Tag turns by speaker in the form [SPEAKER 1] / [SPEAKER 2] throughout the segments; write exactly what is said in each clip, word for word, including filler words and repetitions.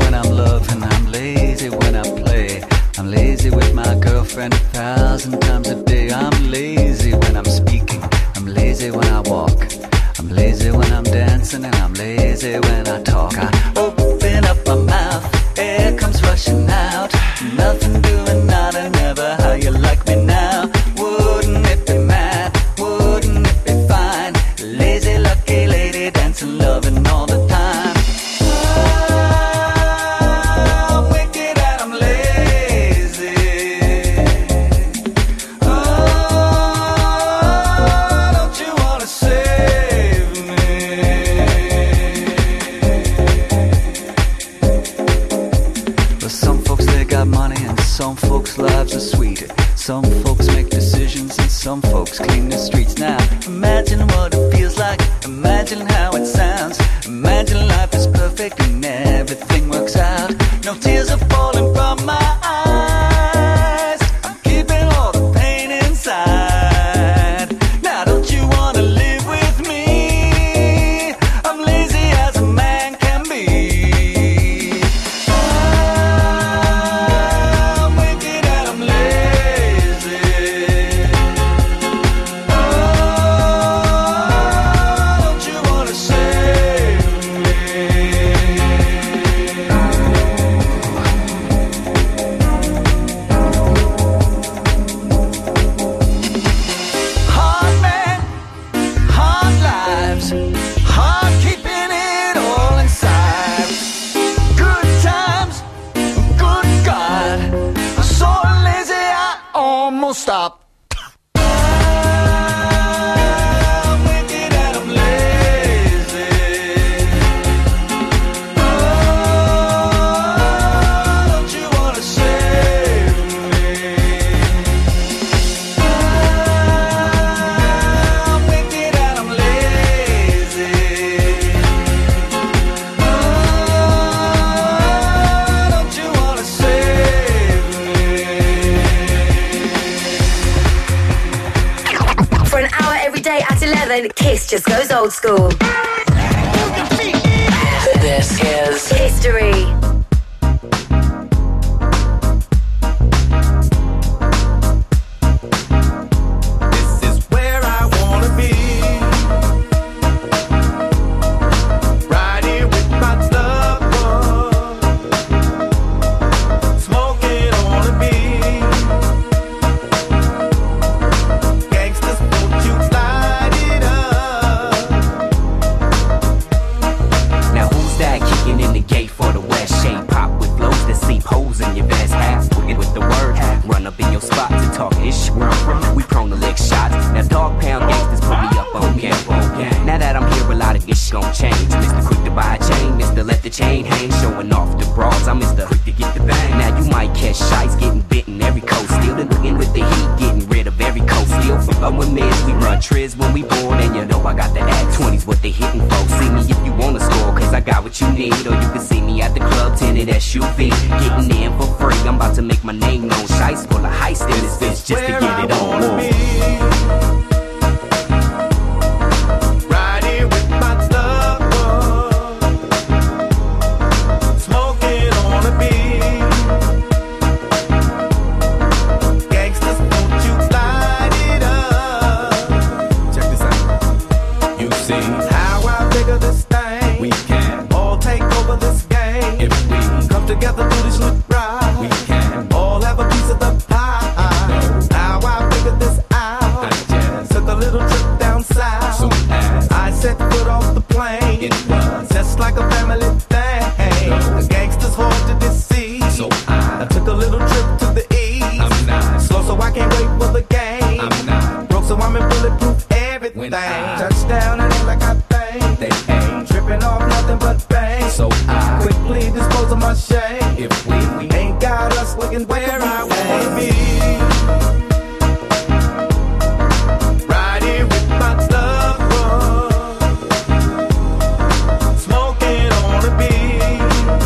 [SPEAKER 1] when I'm loving, I'm lazy when I play. I'm lazy with my girlfriend a thousand times a day. I'm lazy when I'm speaking, I'm lazy when I walk. I'm lazy when I'm dancing and I'm lazy when I talk. I open up my mouth, air comes rushing out. Nothing doing, nada, never. How you like me now? Wouldn't it be mad? Wouldn't it be fine? Lazy, lucky lady, dancing, loving all the time. I'm wicked and I'm lazy. Oh, don't you wanna save me? Well, some folks, they got money and some folks' lives are sweet. Some folks make decisions and some folks clean the streets. Now, imagine what it feels like. Imagine how it sounds. Imagine life is perfect and everything works out. No tears are falling from my eyes. I'm keeping all the pain inside. Now, don't you want to live with me? I'm lazy as a man can be. I'm wicked and I'm lazy. Oh, don't you want to save me? Hard man, hard lives, hard keeping it all inside. Good times, good God, I'm so lazy I almost stopped. I'm wicked and I'm lazy. Oh, don't you wanna save me? I'm wicked and I'm lazy. Oh, don't you wanna save me?
[SPEAKER 2] For an hour every day at eleven, Kiss just goes old school. This is History.
[SPEAKER 3] This is where I wanna be. Right here with my loved one, smoking on a beat. Gangsters, won't you light it up?
[SPEAKER 4] Now who's that kicking in the gate for the West? Shade pop with flows that sleep holes in your vest. Half wicked with the word, run up in your spot to talk ish. Where I'm from, we prone to lick shots. Now dog pound gangsters put me up on game. Now that I'm here, a lot of ish gon' change. Mister Quick to buy a chain, Mister Let the chain hang, showing off the bras. I'm Mister Quick to get the bang. Now you might catch shites getting bitten every coast. Still in with the heat, getting rid of every coast. Still from with mids, we run triz when we board, and you know I got the act. twenties what they hitting for. See me if you wanna score, cause I got what you need. Or you can see me at the club, tinted S U V, getting in for free. I'm about to make my name known. Shites full of heist in this bitch just to get it on.
[SPEAKER 3] Right here with my loved one, smoking on a beat. Gangsters, won't you light it up? Check this out. You see how I figure this thing. We can all take over this game if we come together through this look right. We can all have a piece of the pie. How I figured this out. I just took a little trip down south. So as I set foot off the plane, it was just like a family thing. The gangsters hard to deceive. So I, I took a little trip to the east. I'm not slow, so I can't wait for the game. I'm not broke, so I'm in bulletproof everything. When I touchdown, and ain't like I think they ain't tripping off nothing but bang. So I quickly dispose of my shame. If we, we ain't got us looking where I wanna be. Right here with my loved one, smoking on a beat.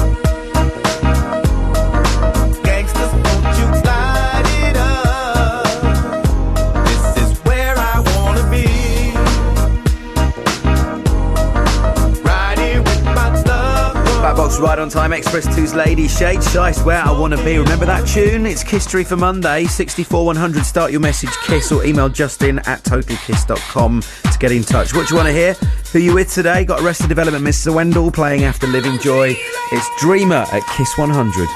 [SPEAKER 3] Gangsters, won't you light it up? This is where I wanna be. Right here with my loved one.
[SPEAKER 5] Five bucks right Right on time, Express two's Lady Shade Shice, Where I Wanna Be. Remember that tune? It's Kisstory for Monday, sixty-four one hundred. Start your message KISS or email Justin at total kiss dot com to get in touch. What do you want to hear? Who you with today? Got Arrested Development, Mister Wendell playing After Living Joy. It's Dreamer at Kiss one hundred.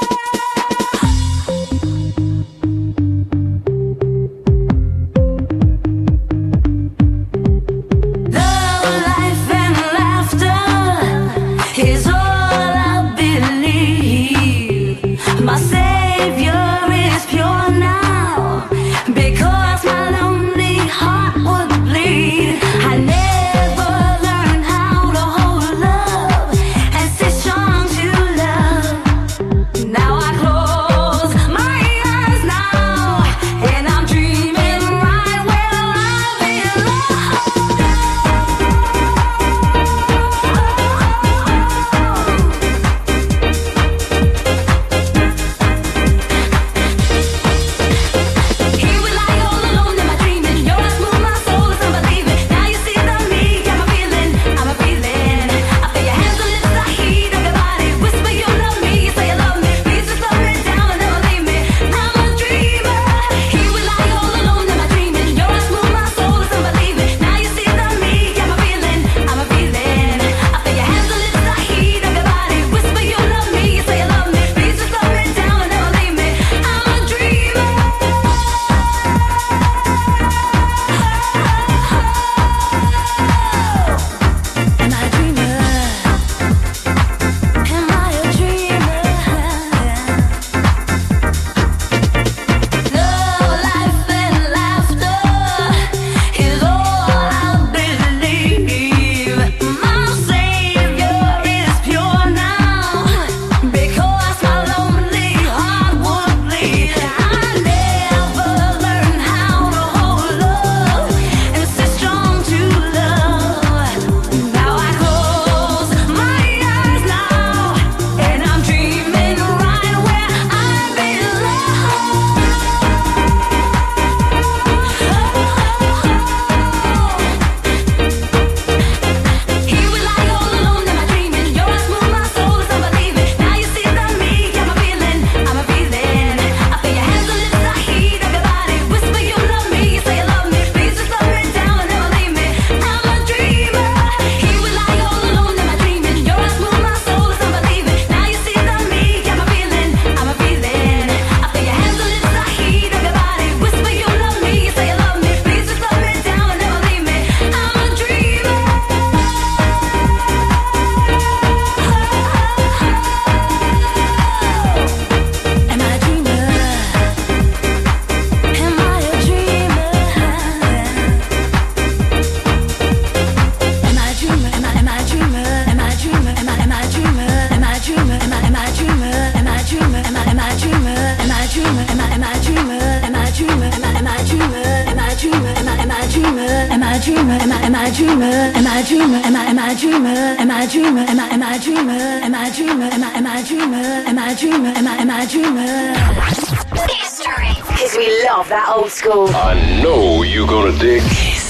[SPEAKER 6] I know you're gonna dig Kiss.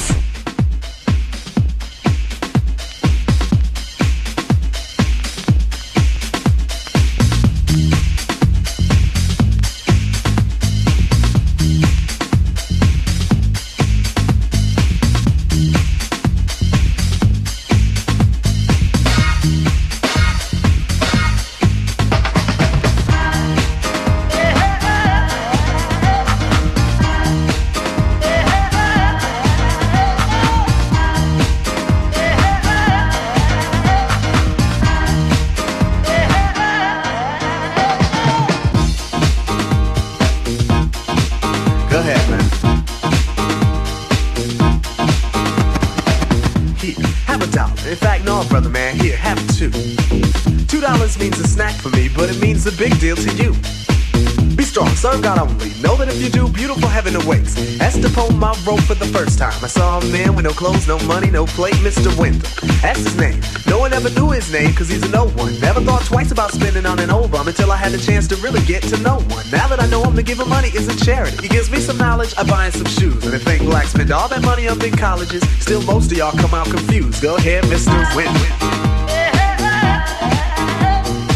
[SPEAKER 3] A big deal to you. Be strong, serve God only. Know that if you do, beautiful heaven awaits. Asked upon my rope for the first time. I saw a man with no clothes, no money, no plate, Mister Wendell. Asked his name. No one ever knew his name, cause he's a no one. Never thought twice about spending on an old bum until I had the chance to really get to know one. Now that I know him, to give him money isn't charity. He gives me some knowledge, I buy him some shoes. And if think blacks spend all that money on big colleges, still most of y'all come out confused. Go ahead, Mister Wendell.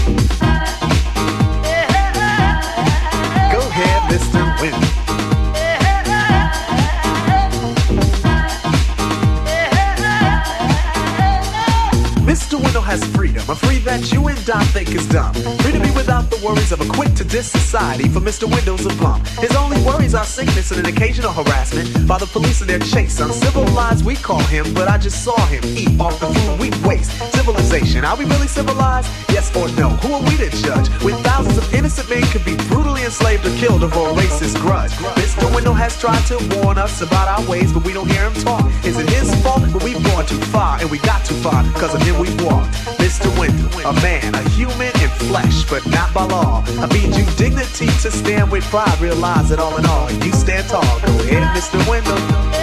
[SPEAKER 7] think is dumb. Free to be without the worries of a quick-to-diss society for Mister Windows and Plum. His only worries are sickness and an occasional harassment by the police in their chase. Uncivilized we call him, but I just saw him eat off the food we waste. Civilization, are we really civilized? Yes or no? Who are we to judge? When thousands of innocent men could be brutally enslaved or killed over a racist grudge. Mister Window has tried to warn us about our ways, but we don't hear him talk. Is it his fault? But we've gone too far, and we got too far, cause of him we've walked. Mister Window, a man, a human in flesh, but not by law. I mean you dignity to stand with pride, realize that all in all, you stand tall. Go ahead, Mister Window.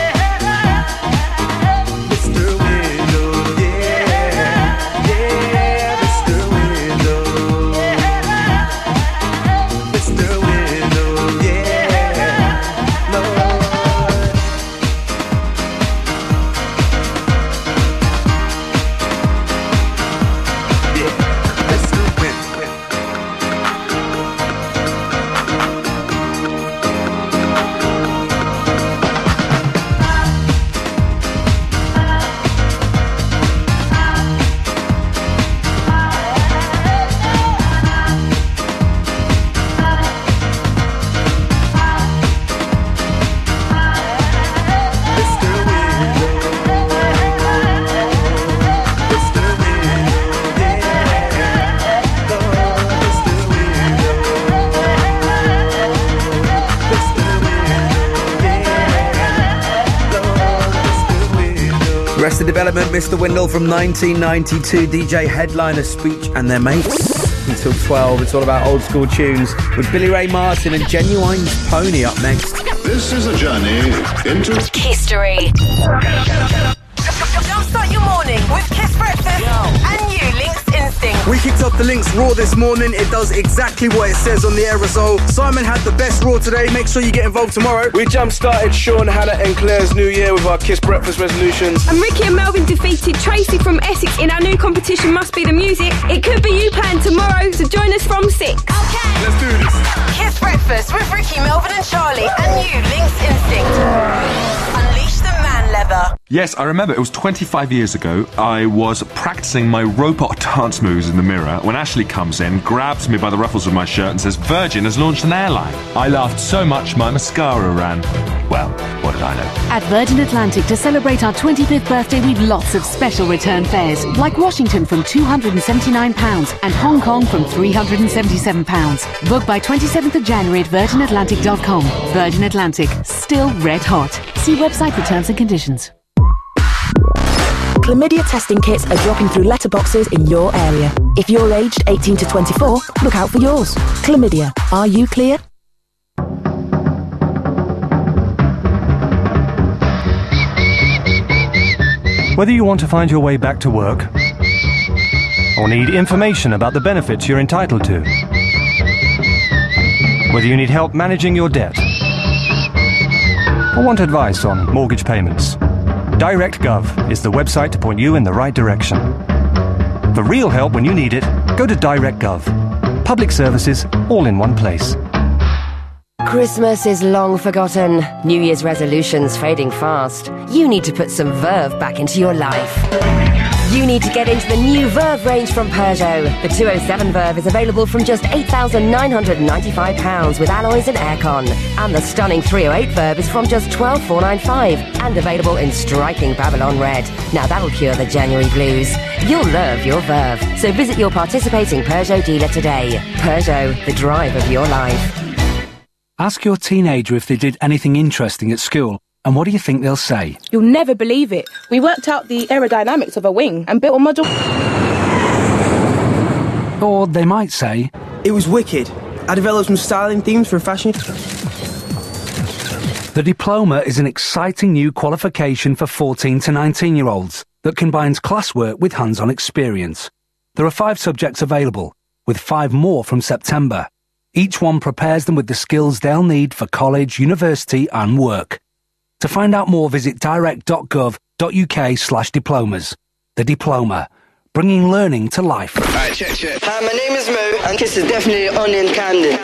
[SPEAKER 7] Mister Window, yeah, yeah, Mister Window. Mister Window, yeah, Lord. Yeah, Mister Window.
[SPEAKER 5] Arrested Development, Mister Windle from nineteen ninety-two, D J Headliner, Speech and their mates. Until twelve, it's all about old school tunes with Billy Ray Martin and Genuine's Pony up next.
[SPEAKER 6] This is a journey into
[SPEAKER 2] history. Don't start your morning with Kiss Breakfast and you, Lynx Instinct.
[SPEAKER 8] We kicked off the Lynx Raw this morning. It does exactly what it says on the aerosol. Simon had the best Raw today. Make sure you get involved tomorrow.
[SPEAKER 9] We jump-started Sean, Hannah and Claire's new year with our Kiss Breakfast resolutions.
[SPEAKER 10] And Ricky and Melvin defeated Tracy from Essex in our new competition, Must Be The Music. It could be you playing tomorrow, so join us from six.
[SPEAKER 2] Okay.
[SPEAKER 8] Let's do this.
[SPEAKER 2] Kiss Breakfast with Ricky, Melvin and Charlie and you, Lynx Instinct. Unleash the man leather.
[SPEAKER 11] Yes, I remember it was twenty-five years ago. I was practicing my robot dance moves in the mirror when Ashley comes in, grabs me by the ruffles of my shirt and says, Virgin has launched an airline. I laughed so much my mascara ran. Well, what did I know?
[SPEAKER 12] At Virgin Atlantic, to celebrate our twenty-fifth birthday, we've lots of special return fares, like Washington from two hundred seventy-nine pounds and Hong Kong from three hundred seventy-seven pounds. Book by twenty-seventh of January at virgin atlantic dot com. Virgin Atlantic, still red hot. See website for terms and conditions.
[SPEAKER 13] Chlamydia testing kits are dropping through letterboxes in your area. If you're aged eighteen to twenty-four, look out for yours. Chlamydia, are you clear?
[SPEAKER 14] Whether you want to find your way back to work or need information about the benefits you're entitled to, whether you need help managing your debt or want advice on mortgage payments, DirectGov is the website to point you in the right direction. For real help when you need it, go to DirectGov. Public services all in one place.
[SPEAKER 15] Christmas is long forgotten. New Year's resolutions fading fast. You need to put some verve back into your life. You need to get into the new Verve range from Peugeot. The two oh seven Verve is available from just eight thousand nine hundred ninety-five pounds with alloys and aircon. And the stunning three oh eight Verve is from just twelve thousand four hundred ninety-five pounds and available in striking Babylon Red. Now that'll cure the January blues. You'll love your Verve. So visit your participating Peugeot dealer today. Peugeot, the drive of your life.
[SPEAKER 16] Ask your teenager if they did anything interesting at school, and what do you think they'll say?
[SPEAKER 17] You'll never believe it. We worked out the aerodynamics of a wing and built a model.
[SPEAKER 16] Or they might say,
[SPEAKER 8] it was wicked. I developed some styling themes for a fashion.
[SPEAKER 16] The Diploma is an exciting new qualification for fourteen to nineteen year olds that combines classwork with hands-on experience. There are five subjects available, with five more from September. Each one prepares them with the skills they'll need for college, university and work. To find out more, visit direct.gov.uk slash diplomas. The Diploma, bringing learning to life.
[SPEAKER 18] Alright, check, check. Hi, my name is Mo, and Kiss is definitely onion candy.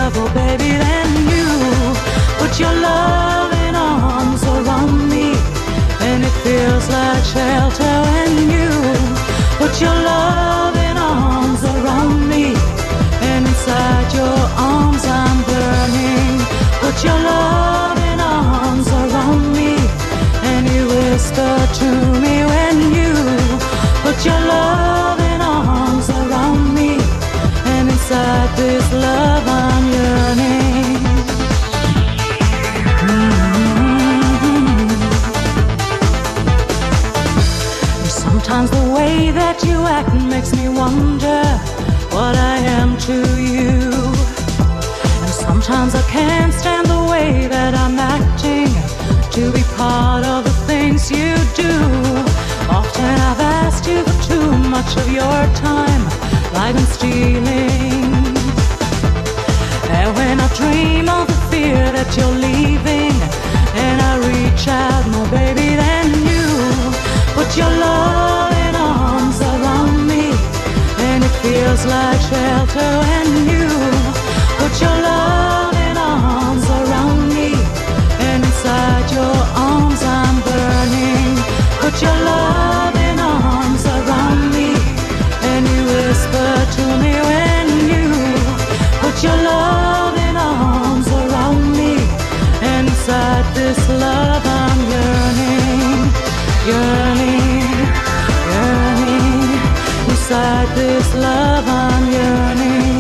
[SPEAKER 19] love, oh baby, then you put your loving arms around me, and it feels like shelter when you put your loving arms around me, and inside your arms I'm burning. Put your loving arms around me, and you whisper to me when you put your loving arms around me, and inside this love I'm yearning. Mm-hmm. And sometimes the way that you act makes me wonder what I am to you. And sometimes I can't stand the way that I'm acting to be part of the things you do. Often I've asked you for too much of your time, like I'm stealing. And when I dream of the fear that you're leaving, and I reach out, my baby, then you put your loving arms around me, and it feels like shelter when you put your loving arms around me, and inside your arms I'm burning. Put your loving arms around me, and you whisper to me when you put your loving arms around me, and inside this love I'm yearning, yearning, yearning. Inside this love I'm yearning.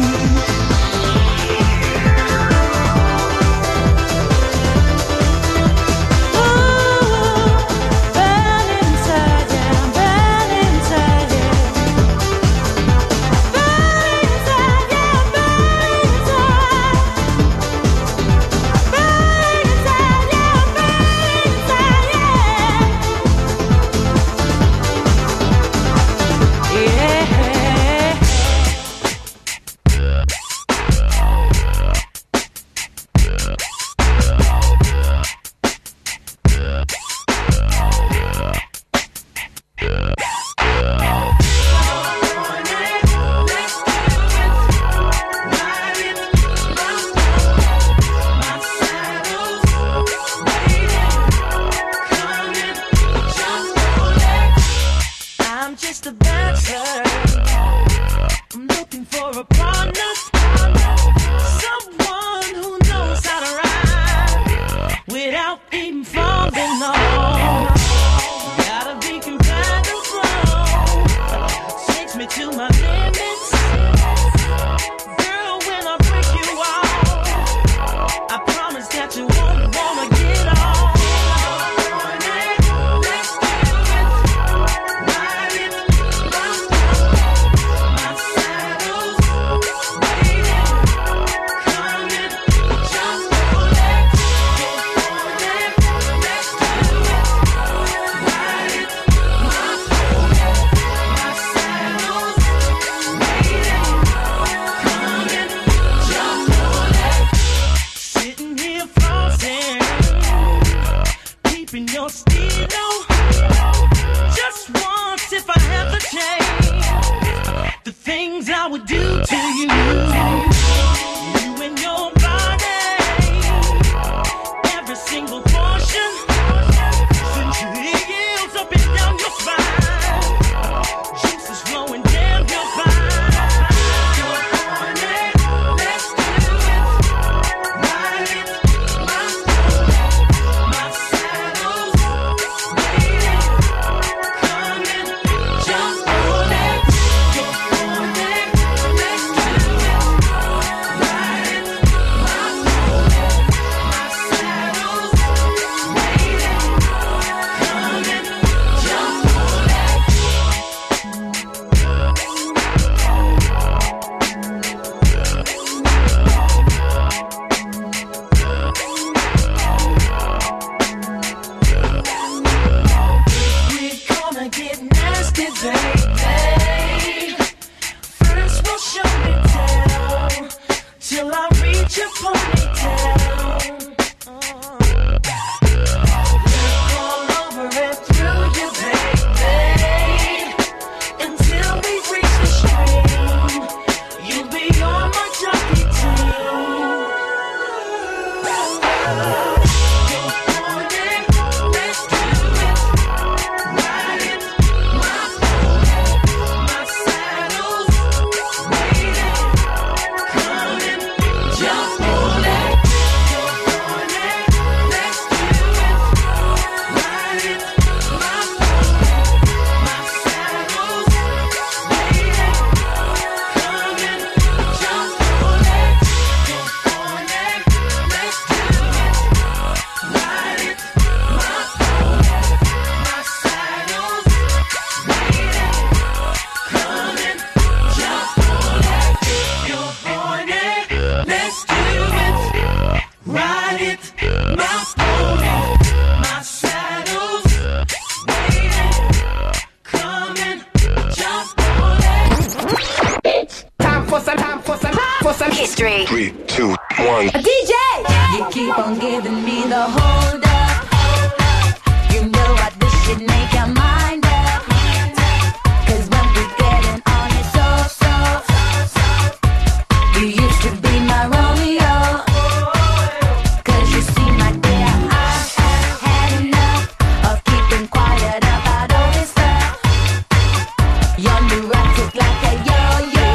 [SPEAKER 2] History.
[SPEAKER 9] Three, two, one.
[SPEAKER 2] A D J! You keep on giving me the hold up, hold up. You know I wish you'd make your mind up. Cause when we getting on it so, so, so, you used to be my Romeo. Cause you see my dear, I have had enough of keeping quiet about all this stuff. You're neurotic like a yo-yo.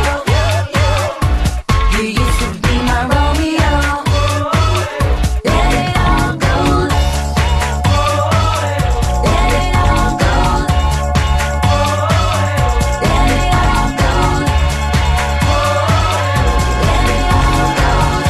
[SPEAKER 2] You used to be my Romeo. Let it all go. Let it all go. Let it all go. Let it all go.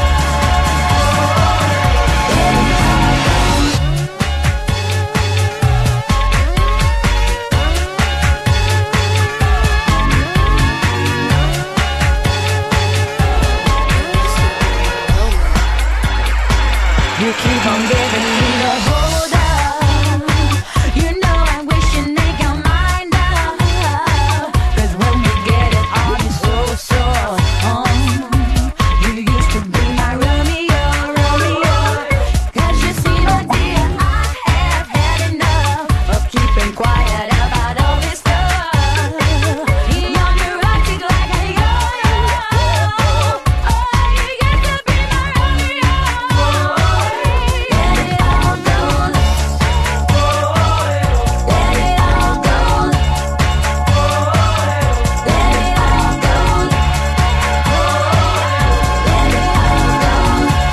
[SPEAKER 2] You keep on giving me the hold up. You know I wish you'd make your mind up. Cause when we get it on, it's so, so um, you used to be my Romeo, Romeo. Cause you see, my dear, I have had enough of keeping quiet about all this stuff. You're neurotic like a yo-yo. Oh, you used to be my Romeo. Let it all go. Let it all go. Let it all go. Let it all go.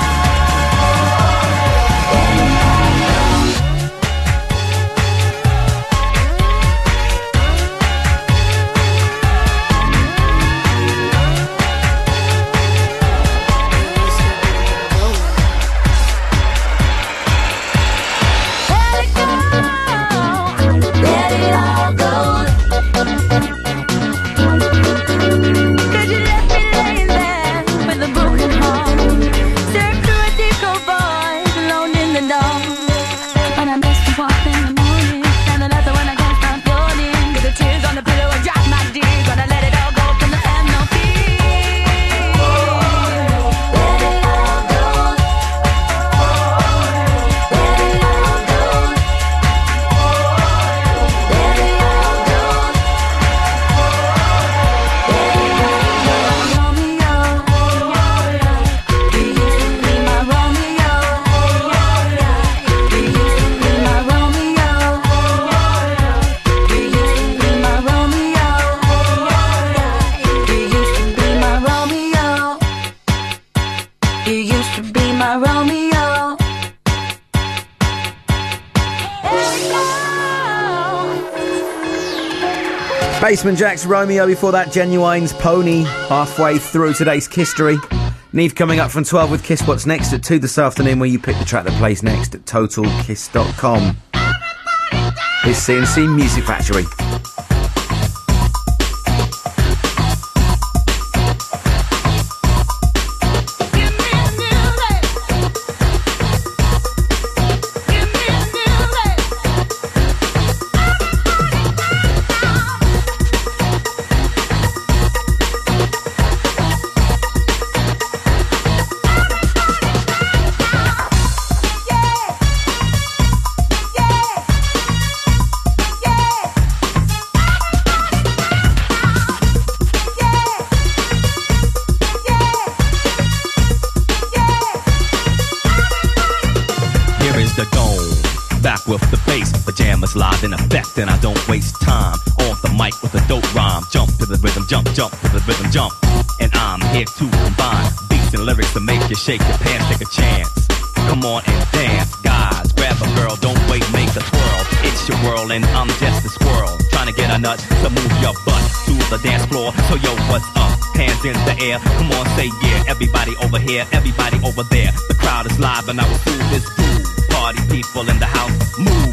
[SPEAKER 2] Let it all go. Cause you left me laying there with a broken heart, staring through a disco void, alone in the dark. And I miss you walk in the morning, and another one I can't stop yawning. Cause the tears on the pillow and drop my tears. Gonna let it all go till the end, no fear. Let it all go. Let it all go. Let it all go. Romeo, you used to be my Romeo. You used to be my Romeo. You used to be my Romeo. You used to be my Romeo. You used to be my Romeo.
[SPEAKER 5] Basement Jack's Romeo, before that Genuine's Pony. Halfway through today's History. Neve coming up from twelve with Kiss What's Next at two this afternoon, where you pick the track that plays next at total kiss dot com. Here's C and C Music Factory.
[SPEAKER 2] Yeah.
[SPEAKER 20] the dome. Back with the bass, pajamas live in effect, and I don't waste time on the mic with a dope rhyme. Jump to the rhythm, jump, jump to the rhythm, jump. And I'm here to combine beats and lyrics to make you shake your pants, take a chance. Come on and dance, guys, grab a girl, don't wait, make a twirl. It's your world and I'm just a squirrel, trying to get a nut to move your butt to the dance floor. So yo, what's up? Hands in the air, come on, say yeah. Everybody over here, everybody over there. The crowd is live and I will fool this fool. Party people in the house, move.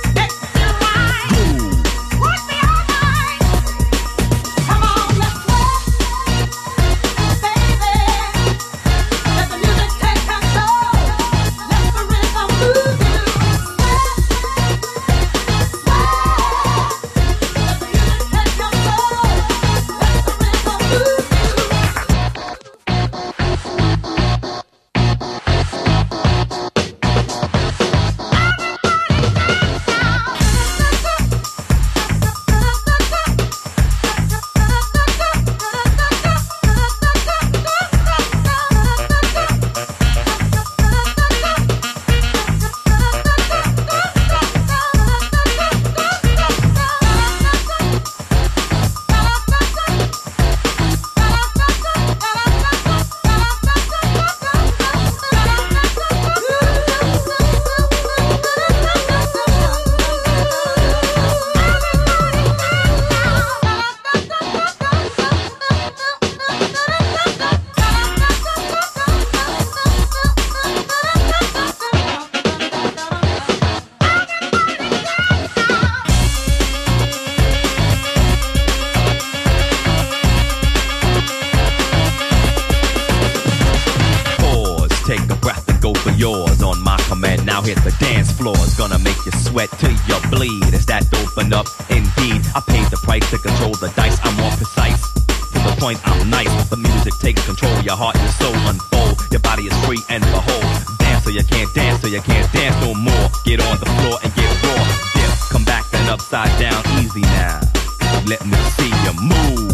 [SPEAKER 20] Now hit the dance floor, it's gonna make you sweat till you bleed. Is that open up? Indeed, I paid the price to control the dice. I'm more precise, to the point I'm nice. The music takes control, your heart and soul unfold. Your body is free and behold. Dance so you can't dance, so you can't dance no more. Get on the floor and get raw. Dip, come back then upside down, easy now. Let me see you move.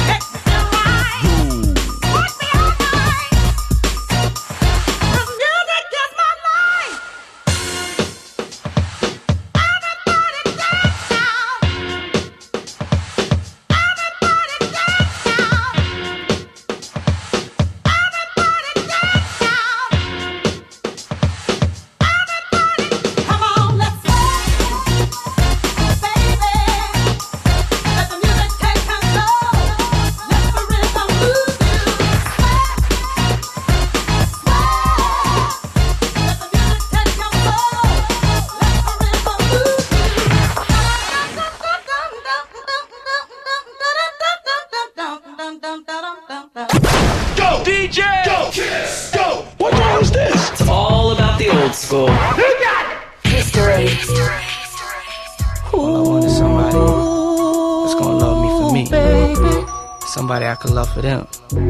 [SPEAKER 21] Somebody I can love for them.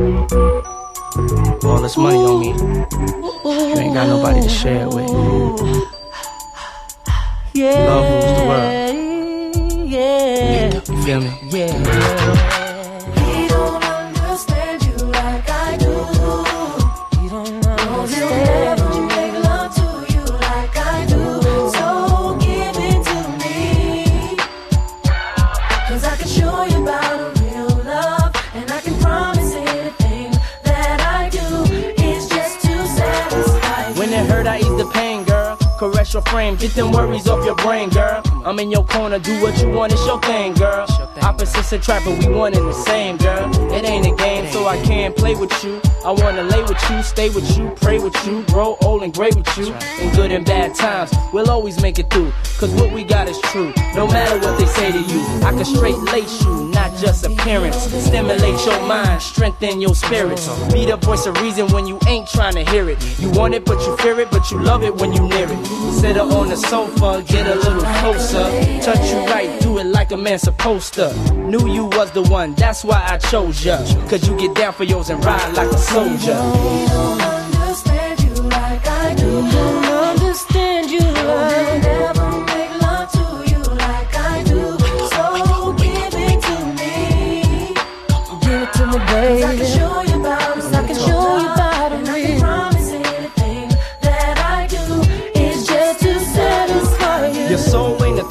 [SPEAKER 21] All this money on me, you ain't got nobody to share it with. Love rules the world.
[SPEAKER 2] Yeah.
[SPEAKER 21] You feel me?
[SPEAKER 2] Yeah.
[SPEAKER 22] He don't understand you like I do. He don't understand you. Make love to you like I do. So give it to me, 'cause I can show you about a real love. And I can promise anything that I do is just to satisfy you.
[SPEAKER 21] When it hurt, I ease the pain, girl. Caress your frame, get them worries off your brain, girl. I'm in your corner, do what you want, it's your thing, girl. Opposites attract, but we one and the same, girl. It ain't a game, so I can't play with you. I wanna lay with you, stay with you, pray with you, grow old and gray with you. In good and bad times, we'll always make it through. 'Cause what we got is true, no matter what they say to you. I can straight lace you, not just appearance. Stimulate your mind, strengthen your spirits. Be the voice of reason when you ain't trying to hear it. You want it, but you fear it, but you love it when you near it. Sit her on the sofa, get a little closer. Touch you right, do it like a man supposed to. Knew you was the one, that's why I chose ya. 'Cause you get down for yours and ride like a soldier.
[SPEAKER 22] He don't understand you like I do.
[SPEAKER 2] Don't understand you like
[SPEAKER 22] never make love to you like I do. So give it to me.
[SPEAKER 2] Give it to me, baby.
[SPEAKER 22] 'Cause I can show you about it.
[SPEAKER 2] I can show you about it.
[SPEAKER 22] And I can promise anything that I do is just to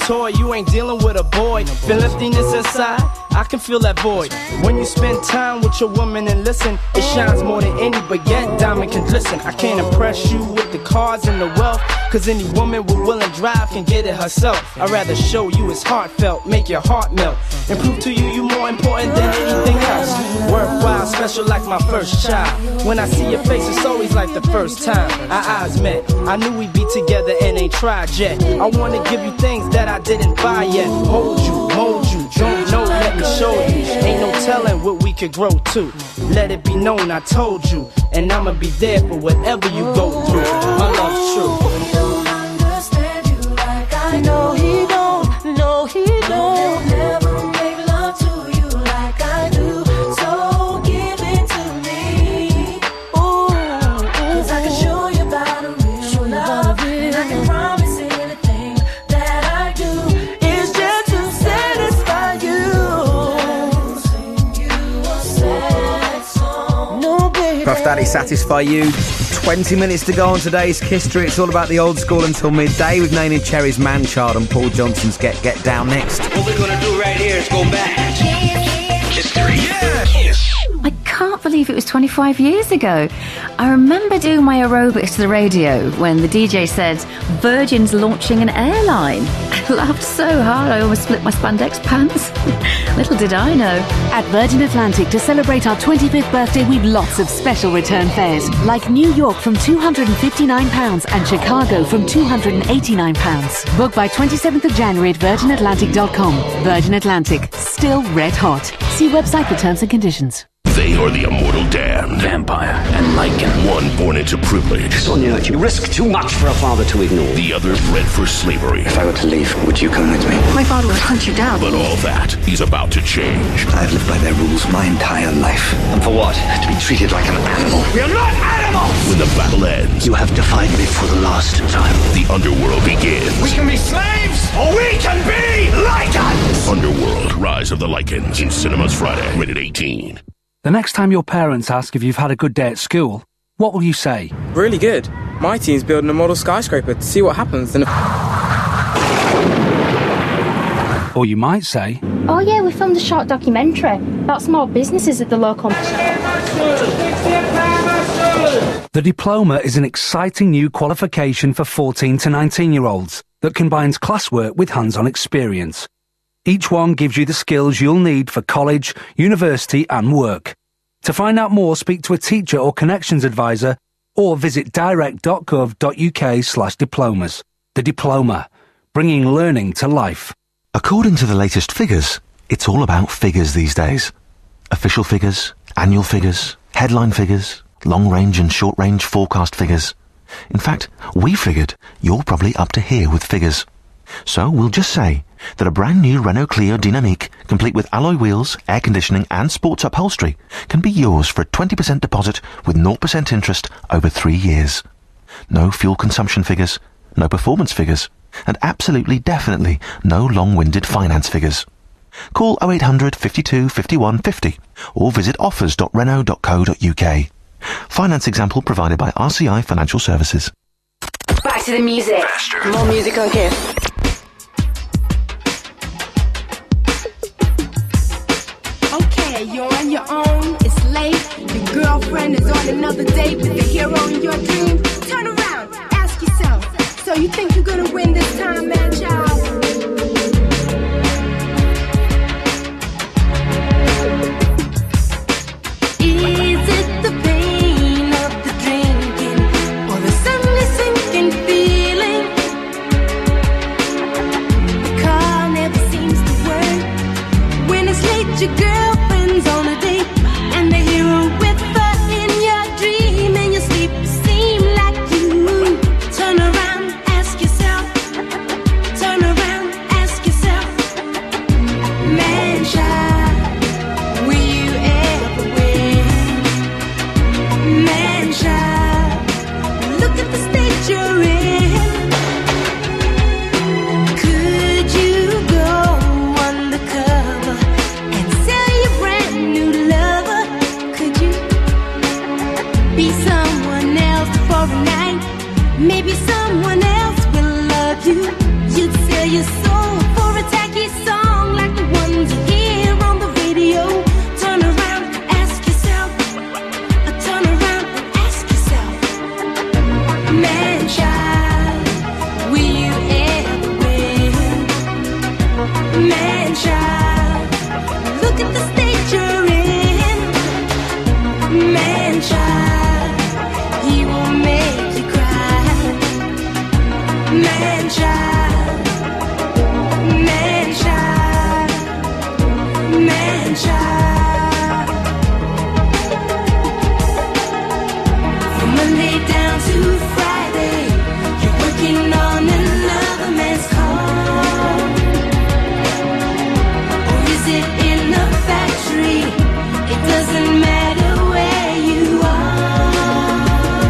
[SPEAKER 21] toy, you ain't dealing with a boy. Feel emptiness inside, I can feel that void. When you spend time with your woman and listen, it shines more than any, but yet diamond can glisten. I can't impress you with the cars and the wealth, cause any woman with will and drive can get it herself. I'd rather show you it's heartfelt, make your heart melt, and prove to you you more important than anything else. Worthwhile, special like my first child. When I see your face, it's always like the first time our eyes met. I knew we'd be together and ain't tried yet. I wanna give you things that I didn't buy yet. Hold you, mold you, don't know, let me show you. Ain't no telling what we could grow to. Let it be known I told you, and I'ma be there for whatever you go through. My love's true.
[SPEAKER 22] He don't understand you like I know he don't, no he don't. He'll never make love to you like I do. So give it to me. Ooh, cause I can show you about a real love, and I can promise anything that I do is just to satisfy you. Sing you a sad song. No, baby.
[SPEAKER 5] Puff Daddy, Satisfy You. twenty minutes to go on today's History. It's all about the old school until midday with Nene Cherry's Man Child and Paul Johnson's Get Get Down next.
[SPEAKER 1] What we're gonna do right here is go back. History. Yeah. Kiss.
[SPEAKER 4] I can't believe it was twenty-five years ago. I remember doing my aerobics to the radio when the D J said, Virgin's launching an airline. I laughed so hard I almost split my spandex pants. Little did I know.
[SPEAKER 12] At Virgin Atlantic, to celebrate our twenty-fifth birthday, we've lots of special return fares, like New York from two hundred fifty-nine pounds and Chicago from two hundred eighty-nine pounds. Book by twenty-seventh of January at virgin atlantic dot com. Virgin Atlantic, still red hot. See website for terms and conditions.
[SPEAKER 23] They are the immortal damned.
[SPEAKER 1] Vampire and Lycan.
[SPEAKER 23] One born into privilege.
[SPEAKER 1] Sonia, you risk too much for a father to ignore.
[SPEAKER 23] The other bred for slavery.
[SPEAKER 1] If I were to leave, would you come with me?
[SPEAKER 4] My father would hunt you down.
[SPEAKER 23] But all that is about to change.
[SPEAKER 1] I've lived by their rules my entire life. And for what? To be treated like an animal. We are not animals!
[SPEAKER 23] When the battle ends,
[SPEAKER 1] You have defied me for the last time.
[SPEAKER 23] the underworld begins.
[SPEAKER 1] We can be slaves, or we can be Lycans!
[SPEAKER 23] Underworld, Rise of the Lycans. In cinemas Friday. Rated eighteen.
[SPEAKER 16] The next time your parents ask if you've had a good day at school, what will you say?
[SPEAKER 24] Really good. My team's building a model skyscraper to see what happens. And
[SPEAKER 16] Or you might say,
[SPEAKER 25] Oh yeah, we filmed a short documentary about small businesses at the local...
[SPEAKER 16] the diploma is an exciting new qualification for fourteen to nineteen year olds that combines classwork with hands-on experience. Each one gives you the skills you'll need for college, university and work. To find out more, speak to a teacher or connections advisor or visit direct.gov.uk slash diplomas. The Diploma, bringing learning to life.
[SPEAKER 26] According to the latest figures, it's all about figures these days. Official figures, annual figures, headline figures, long-range and short-range forecast figures. In fact, we figured you're probably up to here with figures. So we'll just say that a brand new Renault Clio Dynamique, complete with alloy wheels, air conditioning and sports upholstery, can be yours for a twenty percent deposit with zero percent interest over three years. No fuel consumption figures, no performance figures, and absolutely definitely no long-winded finance figures. Call oh eight hundred, fifty-two, fifty-one, fifty or visit offers dot renault dot co dot uk. Finance example provided by R C I Financial Services.
[SPEAKER 10] Back to the music.
[SPEAKER 15] More music on Kiss.
[SPEAKER 27] Okay, you're on your own, it's late. Your girlfriend is on another date with the hero in your dream. Turn around, ask yourself, so you think you're gonna win this time, man, child? Is it the pain of the drinking, or the suddenly sinking feeling? The car never seems to work. When it's late, your girlfriend's on a date, and the hero with her in your dream, and your sleep seem like you. Turn around, ask yourself. Turn around, ask yourself. Man, child, will you ever win? Man, child, look at the state you're in. Could you go undercover and sell your brand new lover? Could you be someone else for a night? Maybe someone else will love love you. You'd sell your soul for a tacky song like the ones you hear on the radio. Turn around, ask yourself. Turn around and ask yourself. Man, child, will you ever win? Man, child, look at the state you're in. Man, child, he will make you cry. Man, child, man, child, man, child. From Monday down to Friday, you're working on another man's car. Or is it in the factory? It doesn't matter where you are.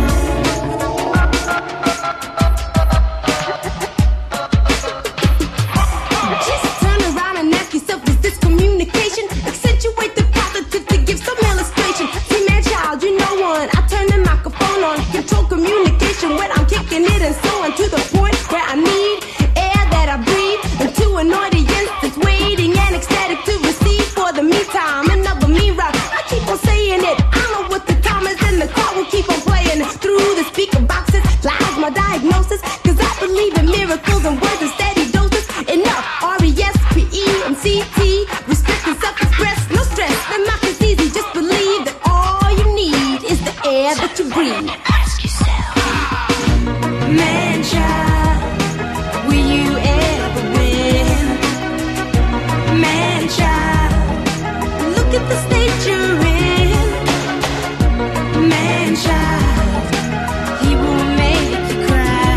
[SPEAKER 27] Just turn around and ask yourself, is this communication? Accentuate the positive to give some illustration. See, man, child, you know one. I turn the microphone on, control communication when I'm kicking it and so on, to the point where I need air that I breathe, and to an audience that's waiting and ecstatic to receive. For the meantime, another me rock. I keep on saying it. I know what the time is, and the car will keep on playing through the speaker boxes. Lies my diagnosis, cause I believe in miracles and words and steady doses. Enough, R E S P E and C T. Respect and self-express, no stress. The mouth is easy, just believe that all you need is the air that you breathe. Ask yourself, man, child, will you ever win? Man, child, look at the state you're in. Man, child, he will make you cry.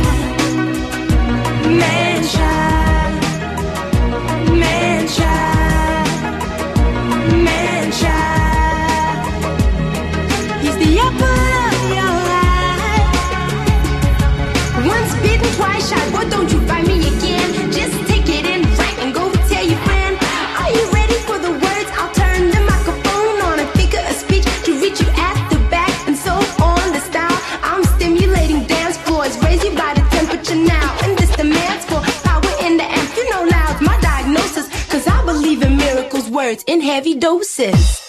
[SPEAKER 27] Man, child, man, child, man, child. He's the apple of your eye. Once bitten, twice shy. Boy, don't you find me again. Just take it in right and go tell your friend. Are you ready for the words? I'll turn the microphone on and figure a speech to reach you at the back and so on. The style I'm stimulating dance floors, raise you by the temperature now. And this demands for power in the amp. You know loud's my diagnosis, cause I believe in miracles, words in heavy doses.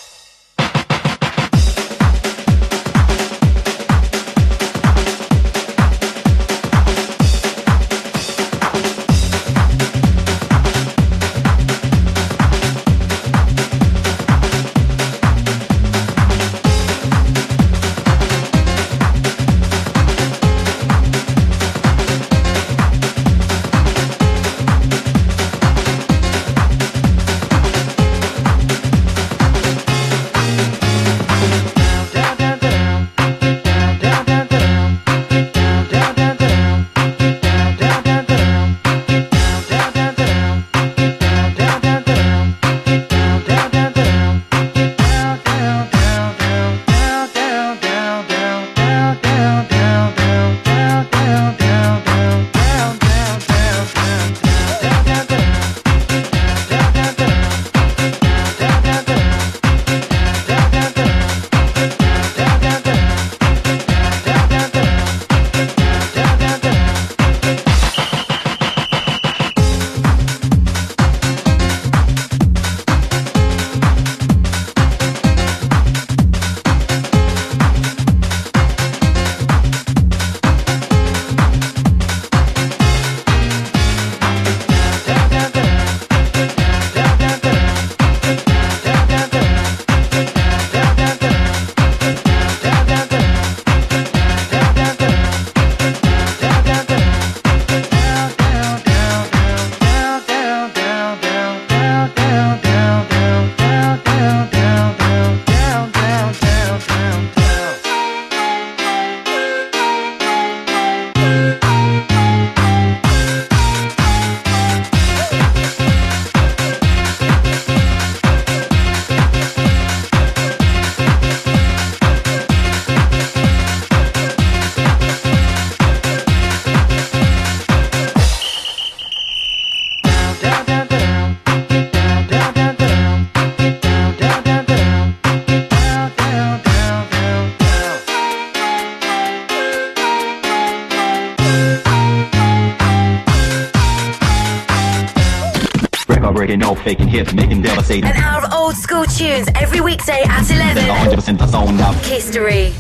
[SPEAKER 3] breaking, no faking hits, making devastating.
[SPEAKER 15] An hour of old school tunes every weekday at
[SPEAKER 3] one
[SPEAKER 15] eleven.
[SPEAKER 3] hundred percent the zone now.
[SPEAKER 15] History.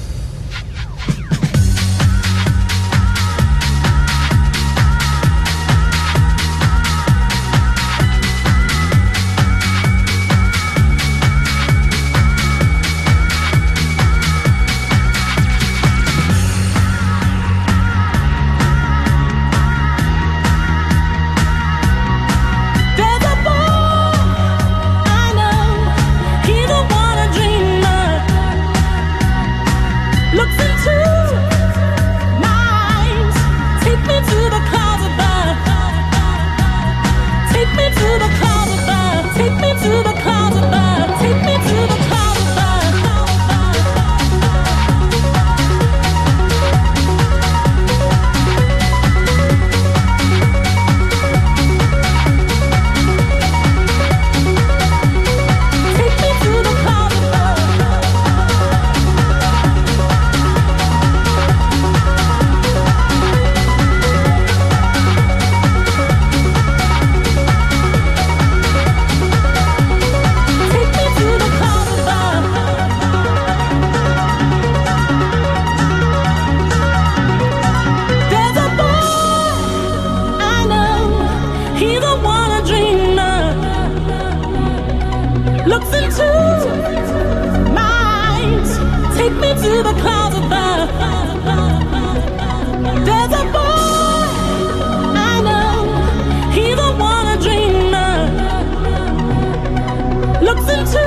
[SPEAKER 19] There's a boy I know, he's the one a dreamer. Looks into my eyes, take me to the clouds above. Take me to the clouds above. Take me to the clouds above. Take me to the clouds There's a boy I know, he's the one a dreamer. Looks into my eyes, take me to the clouds above. There's a boy I know, he's the one a dreamer. Looks into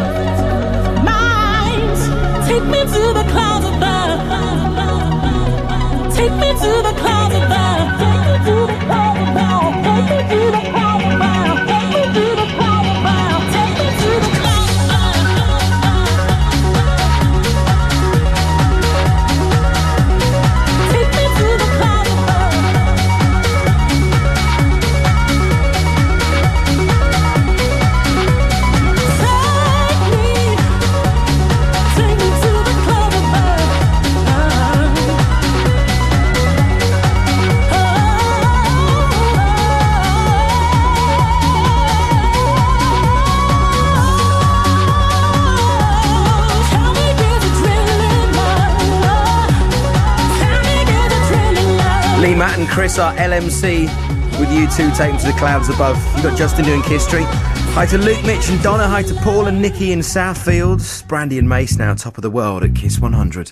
[SPEAKER 19] my eyes, take me to the clouds above. Take me to the clouds above. Take me to the clouds above. Take me to the clouds above. Take me to the clouds above. Take me to the clouds above. Take me to the clouds above. Take me, take me to the clouds above.
[SPEAKER 5] Lee, Matt and Chris are L M C with you two taken to the clouds above. You've got Justin doing History. Hi to Luke, Mitch and Donna. Hi to Paul and Nikki in Southfields. Brandy and Mace now top of the world at Kiss one hundred.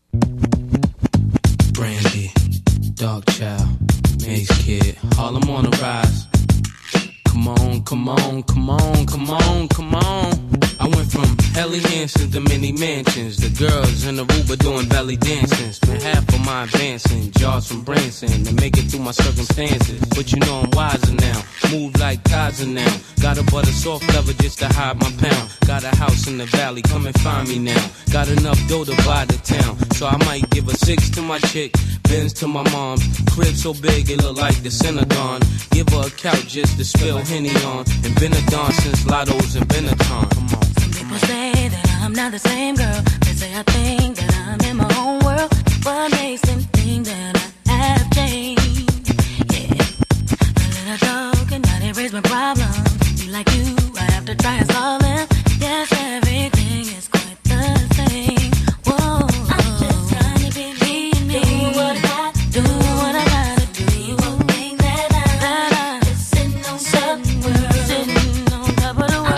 [SPEAKER 6] Brandy, Dog Child, Mace Kid, Harlem on the rise. Come on, come on, come on, come on, come on. I went from Helly Hansons to mini mansions. The girls in the Aruba doing belly dancing. Spent half of my advancing, jars from Branson to make it through my circumstances. But you know I'm wiser now, move like Kaiser now. Got a butter soft leather just to hide my pound. Got a house in the valley, come and find me now. Got enough dough to buy the town, so I might give a six to my chick, Benz to my mom's. Crib so big it look like the Synagogue. Give her a couch just to spill Henny on. And been a dawn since Lotto's and Benetton. Come on.
[SPEAKER 2] People say that I'm not the same girl. They say I think that I'm in my own world. What makes them think that I have changed? Yeah, a little joke and now they raise my problems. Be like you, I have to try and solve them. Yes, everything is quite the same. Whoa, I'm just trying to be me and me. Do what I got, do what I gotta do. People think that I, that I just sitting on top of the world, sitting on top of the world.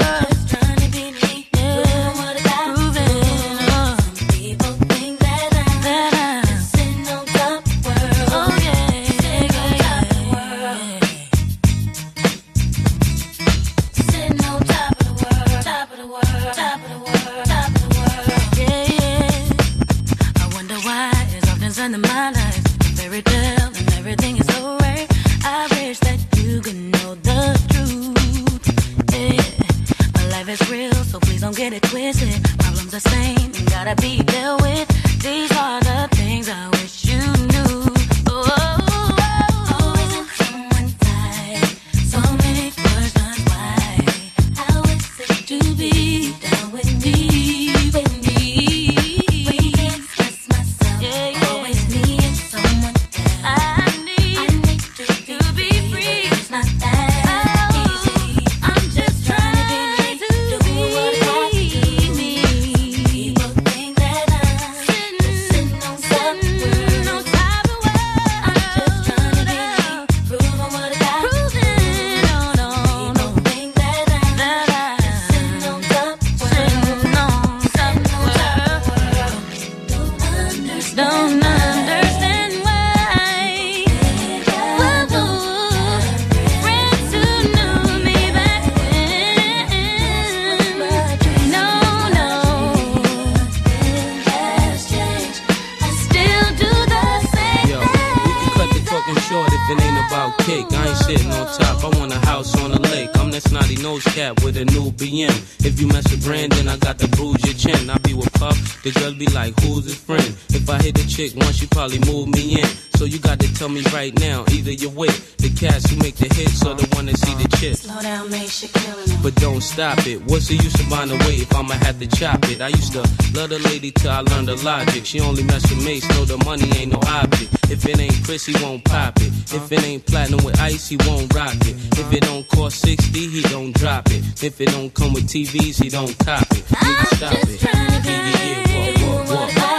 [SPEAKER 6] cake, I ain't sitting on top. I want a house on the lake. I'm that snotty nose cat with a new B M. If you mess with Brandon, I got to bruise your chin. I be with Puff, the girls be like, who's his friend? If I hit a chick once, she probably move me in. So you got to tell me right now, either you're with the cats who make the hits or the one that see the chips.
[SPEAKER 19] Slow down, make shit killing them.
[SPEAKER 6] But don't stop it. What's the use of buying the weight if I'ma have to chop it? I used to love the lady till I learned the logic. She only mess with mates, know the money ain't no object. If it ain't Chris, he won't pop it. If it ain't platinum with ice, he won't rock it. If it don't cost sixty, he don't drop it. If it don't come with T Vs, he don't cop it. Nigga, stop it. Yeah, yeah, yeah, walk, walk, walk.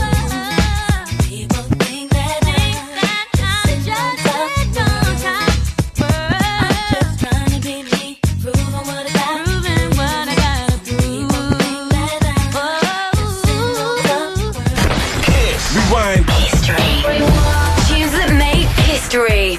[SPEAKER 15] Tunes that make history.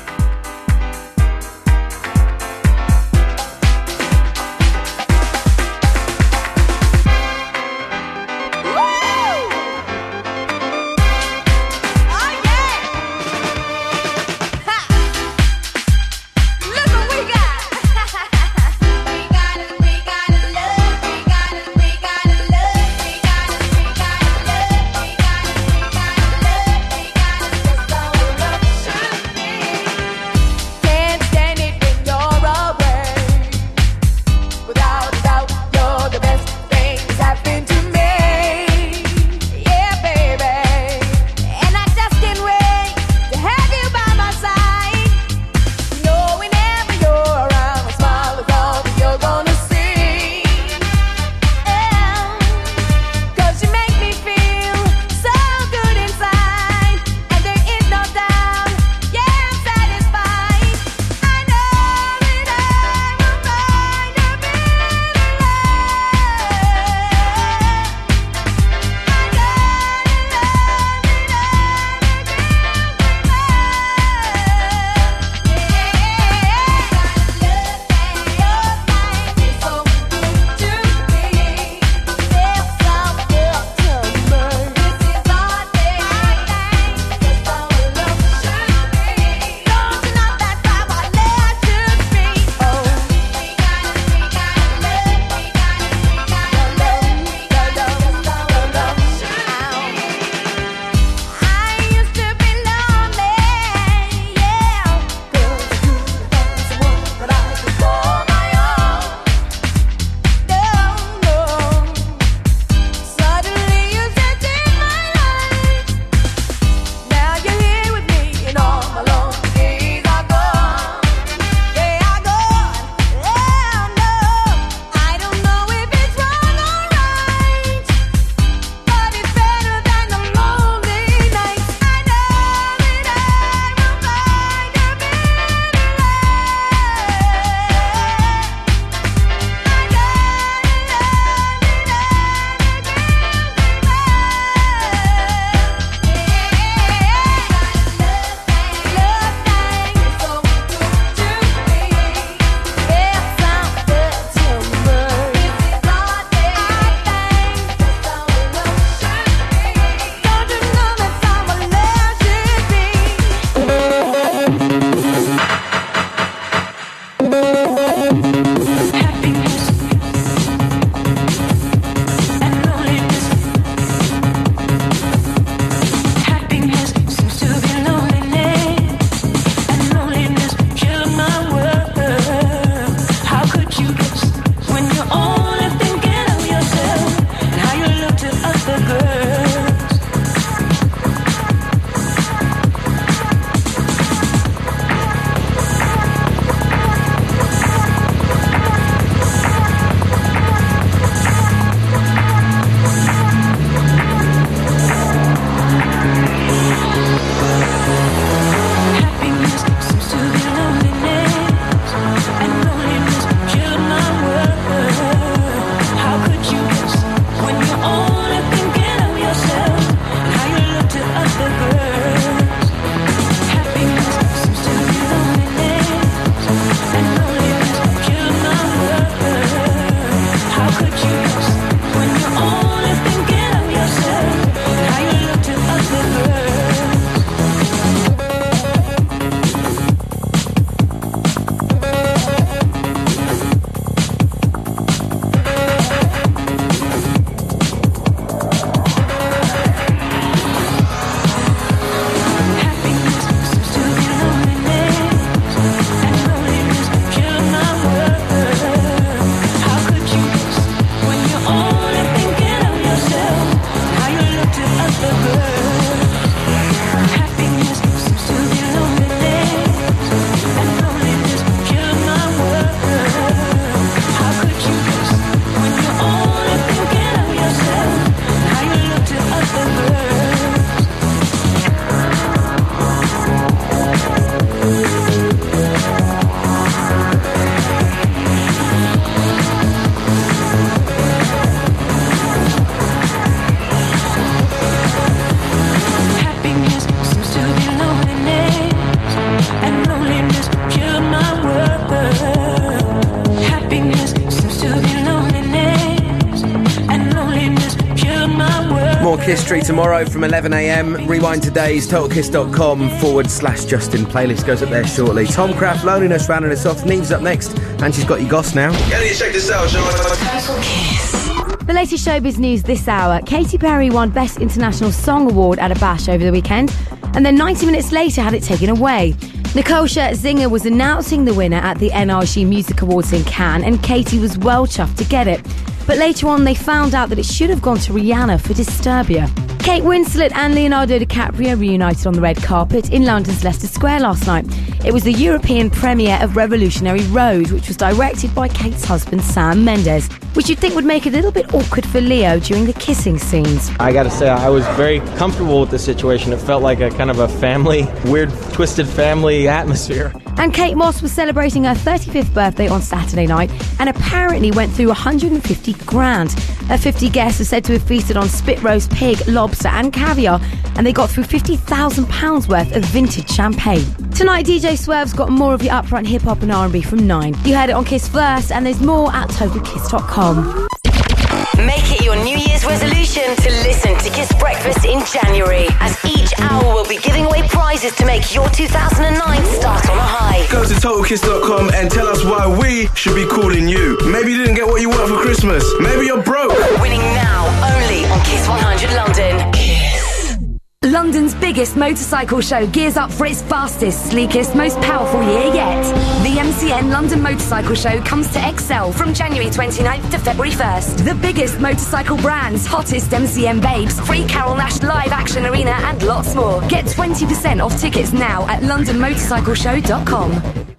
[SPEAKER 5] History tomorrow from eleven a m. Rewind today's totalkiss.com forward slash Justin playlist goes up there shortly. Tom Craft, Loneliness rounding us off. Neve's up next, and she's got you goss now.
[SPEAKER 7] Yeah, need to check this out, Sean.
[SPEAKER 2] Total Kiss.
[SPEAKER 8] The latest showbiz news this hour. Katy Perry won Best International Song Award at a bash over the weekend, and then ninety minutes later had it taken away. Nicole Scherzinger was announcing the winner at the N R G Music Awards in Cannes, and Katy was well chuffed to get it. But later on, they found out that it should have gone to Rihanna for Disturbia. Kate Winslet and Leonardo DiCaprio reunited on the red carpet in London's Leicester Square last night. It was the European premiere of Revolutionary Road, which was directed by Kate's husband Sam Mendes, which you'd think would make it a little bit awkward for Leo during the kissing scenes.
[SPEAKER 11] I gotta say, I was very comfortable with the situation. It felt like a kind of a family, weird, twisted family atmosphere.
[SPEAKER 8] And Kate Moss was celebrating her thirty-fifth birthday on Saturday night and apparently went through one hundred fifty grand. Her fifty guests are said to have feasted on spit roast pig, lobster and caviar, and they got through fifty thousand pounds worth of vintage champagne. Tonight, D J Swerve's got more of your upfront hip-hop and R and B from nine. You heard it on Kiss first, and there's more at total kiss dot com.
[SPEAKER 15] Make it your New Year's resolution to listen to Kiss Breakfast in January, as each hour will be giving away prizes to make your two thousand nine start on a high.
[SPEAKER 9] Go to total kiss dot com and tell us why we should be calling you. Maybe you didn't get what you want for Christmas. Maybe you're broke.
[SPEAKER 15] Winning now, only on Kiss one hundred London.
[SPEAKER 8] London's biggest motorcycle show gears up for its fastest, sleekest, most powerful year yet. The M C N London Motorcycle Show comes to Excel from January twenty-ninth to February first. The biggest motorcycle brands, hottest M C N babes, free Carol Nash live action arena and lots more. Get twenty percent off tickets now at london motorcycle show dot com.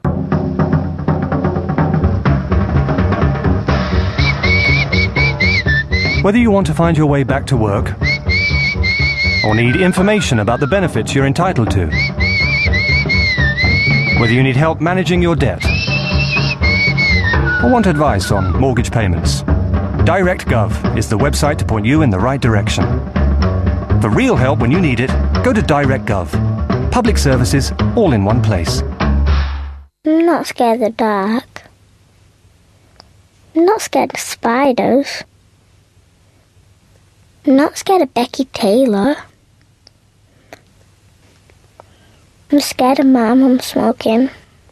[SPEAKER 13] Whether you want to find your way back to work or need information about the benefits you're entitled to, whether you need help managing your debt or want advice on mortgage payments, DirectGov is the website to point you in the right direction. For real help when you need it, go to DirectGov. Public services all in one place.
[SPEAKER 14] I'm not scared of the dark. I'm not scared of spiders. I'm not scared of Becky Taylor. I'm scared of my mum smoking.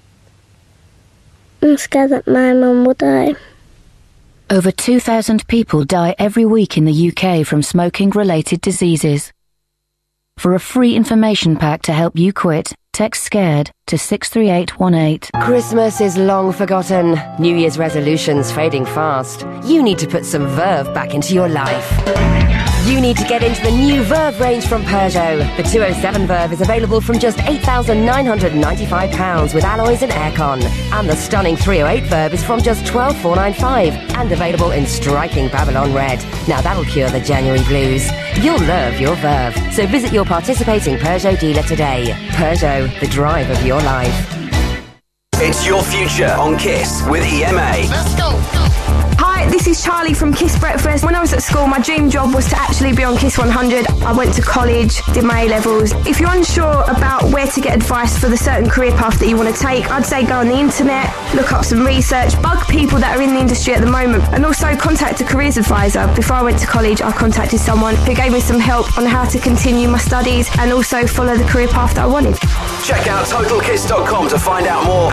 [SPEAKER 14] I'm scared that my mum will die.
[SPEAKER 4] Over two thousand people die every week in the U K from smoking-related diseases. For a free information pack to help you quit, text SCARED to six three eight one eight.
[SPEAKER 15] Christmas is long forgotten. New Year's resolutions fading fast. You need to put some verve back into your life. You need to get into the new Verve range from Peugeot. The two oh seven Verve is available from just eight thousand nine hundred ninety-five pounds with alloys and aircon. And the stunning three oh eight Verve is from just twelve thousand four hundred ninety-five pounds and available in striking Babylon Red. Now that'll cure the January blues. You'll love your Verve. So visit your participating Peugeot dealer today. Peugeot, the drive of your life.
[SPEAKER 1] It's your future on Kiss with E M A. Let's go.
[SPEAKER 10] Hi, this is Charlie from Kiss Breakfast. When I was at school, my dream job was to actually be on Kiss one hundred. I went to college, did my A-levels. If you're unsure about where to get advice for the certain career path that you want to take, I'd say go on the internet, look up some research, bug people that are in the industry at the moment, and also contact a careers advisor. Before I went to college, I contacted someone who gave me some help on how to continue my studies and also follow the career path that I wanted.
[SPEAKER 1] Check out total kiss dot com to find out more.